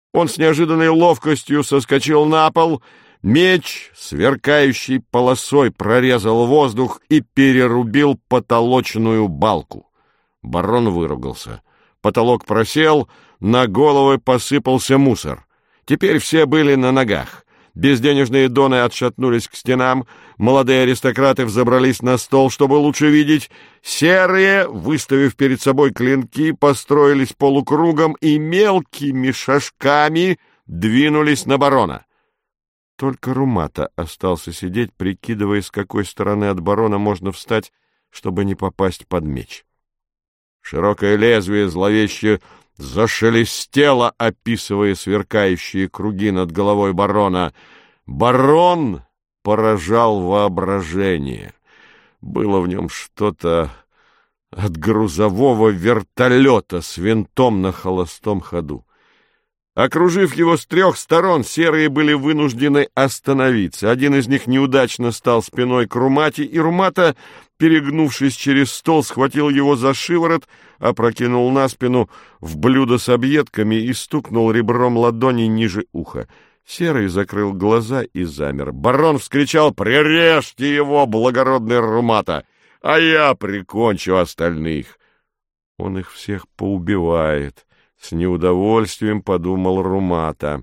Он с неожиданной ловкостью соскочил на пол, меч, сверкающий полосой, прорезал воздух и перерубил потолочную балку. Барон выругался. Потолок просел, на головы посыпался мусор. Теперь все были на ногах. Безденежные доны отшатнулись к стенам, молодые аристократы взобрались на стол, чтобы лучше видеть. Серые, выставив перед собой клинки, построились полукругом и мелкими шажками двинулись на барона. Только Румата остался сидеть, прикидывая, с какой стороны от барона можно встать, чтобы не попасть под меч. Широкое лезвие зловеще зашелестело, описывая сверкающие круги над головой барона. Барон поражал воображение. Было в нем что-то от грузового вертолета с винтом на холостом ходу. Окружив его с трех сторон, серые были вынуждены остановиться. Один из них неудачно стал спиной к Румате, и Румата, перегнувшись через стол, схватил его за шиворот, опрокинул на спину в блюдо с объедками и стукнул ребром ладони ниже уха. Серый закрыл глаза и замер. Барон вскричал: «Прирежьте его, благородный Румата, а я прикончу остальных!» «Он их всех поубивает», — с неудовольствием подумал Румата.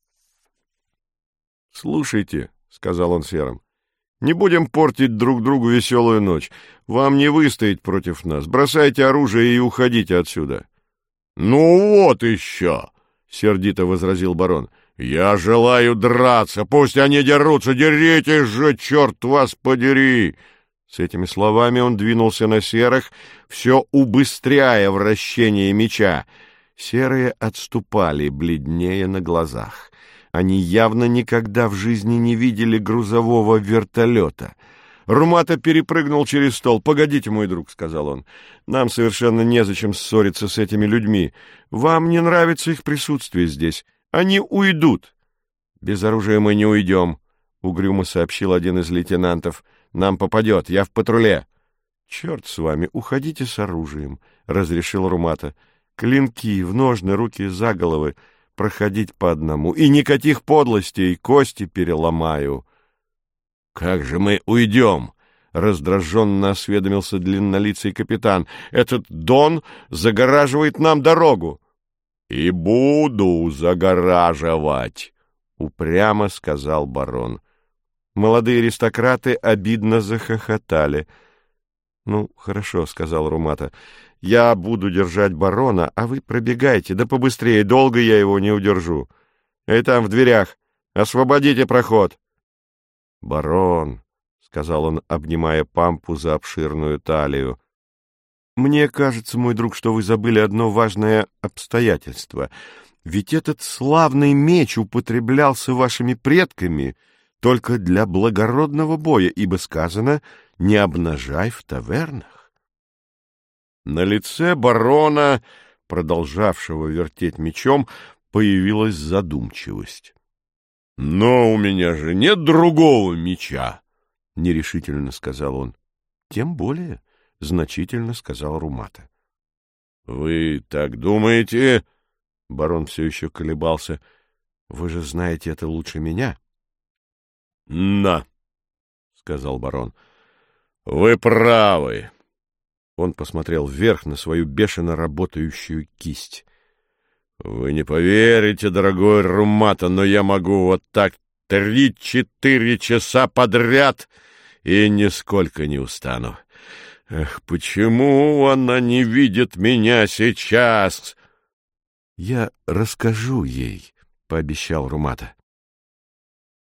«Слушайте», — сказал он серым, — «не будем портить друг другу веселую ночь. Вам не выстоять против нас. Бросайте оружие и уходите отсюда». «Ну вот еще!» — сердито возразил барон. «Я желаю драться. Пусть они дерутся. Деритесь же, черт вас подери!» С этими словами он двинулся на серых, все убыстряя вращение меча. Серые отступали, бледнее на глазах. Они явно никогда в жизни не видели грузового вертолета. Румата перепрыгнул через стол. «Погодите, мой друг», — сказал он, — «нам совершенно незачем ссориться с этими людьми. Вам не нравится их присутствие здесь. Они уйдут». «Без оружия мы не уйдем», — угрюмо сообщил один из лейтенантов. «Нам попадет, я в патруле». «Черт с вами, уходите с оружием», — разрешил Румата. «Клинки в ножны, руки за головы, проходить по одному. И никаких подлостей, кости переломаю». «Как же мы уйдем?» — раздраженно осведомился длиннолицый капитан. «Этот Дон загораживает нам дорогу». «И буду загораживать», — упрямо сказал барон. Молодые аристократы обидно захохотали. «Ну, хорошо», — сказал Румата. «Я буду держать барона, а вы пробегайте, да побыстрее, долго я его не удержу. Эй, там, в дверях, освободите проход». «Барон», — сказал он, обнимая Пампу за обширную талию, — «мне кажется, мой друг, что вы забыли одно важное обстоятельство. Ведь этот славный меч употреблялся вашими предками только для благородного боя, ибо сказано «не обнажай в тавернах». На лице барона, продолжавшего вертеть мечом, появилась задумчивость. «Но у меня же нет другого меча», — нерешительно сказал он. «Тем более», — значительно сказал Румата. «Вы так думаете?» — барон все еще колебался. «Вы же знаете это лучше меня». «На», — сказал барон, — «вы правы». Он посмотрел вверх на свою бешено работающую кисть. «Вы не поверите, дорогой Румата, но я могу вот так 3-4 часа подряд и нисколько не устану. Эх, почему она не видит меня сейчас?» «Я расскажу ей», — пообещал Румата.